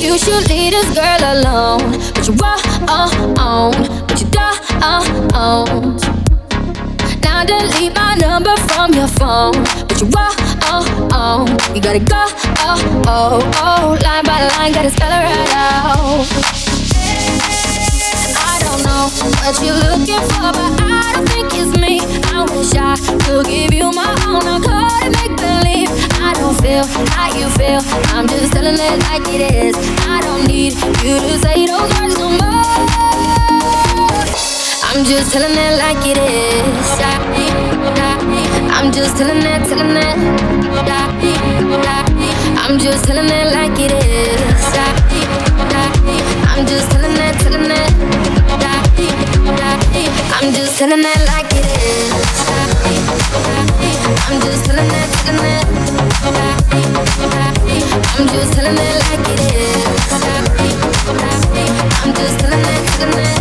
You should leave this girl alone, but you won't, but you don't. Now delete my number from your phone, but you won't. You gotta go, line by line, gotta spell it right out. I don't know what you're looking for, but I don't think it's me. I wish I could give you my own. I couldn't make believe I don't feel how you feel. I'm just telling it like it is. I don't need you to say those words no more. I'm just telling it like it is. I'm just telling it. I'm just telling it like it is. I'm just telling it. I'm just telling it like it is. I'm just telling it. I'm just telling it like it is. I'm just telling it.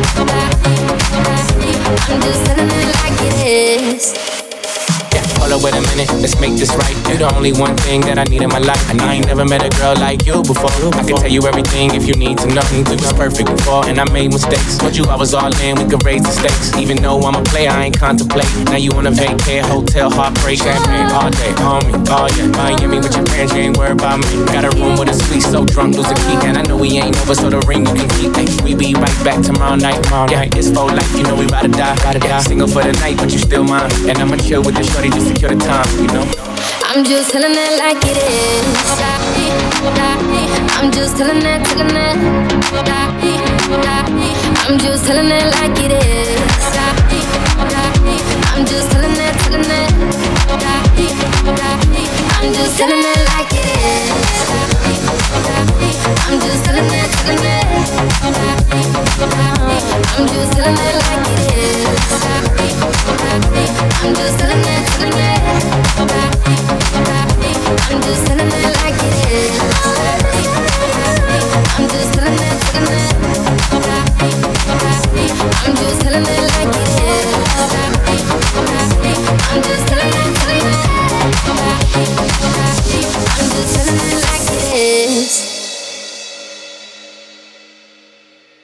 I'm just telling it like it is. Hold up, wait a minute, let's make this right. You're the only one thing that I need in my life. I ain't never met a girl like you before. I can tell you everything if you need to know. We was perfect before and I made mistakes. Told you I was all in, we could raise the stakes. Even though I'm a player, I ain't contemplate. Now you wanna vacate, hotel, heartbreak, champagne all day, on me, oh yeah. Miami with your parents, you ain't worried about me. Got a room with a suite, so drunk, lose a key. And I know we ain't over, so the ring you can keep. Hey, we be right back tomorrow night. Yeah, it's for life, you know we ride or die. Yeah, single for the night, but you still mine. And I'ma chill with the shorty just to kill the time, you know. I'm just telling it like it is. I'm just telling it. I'm just telling it like it is. I'm just telling it. I'm just telling it like it is. I'm just telling it. I'm just telling it like it is. I'm just telling it. I'm just telling it like it is. I'm just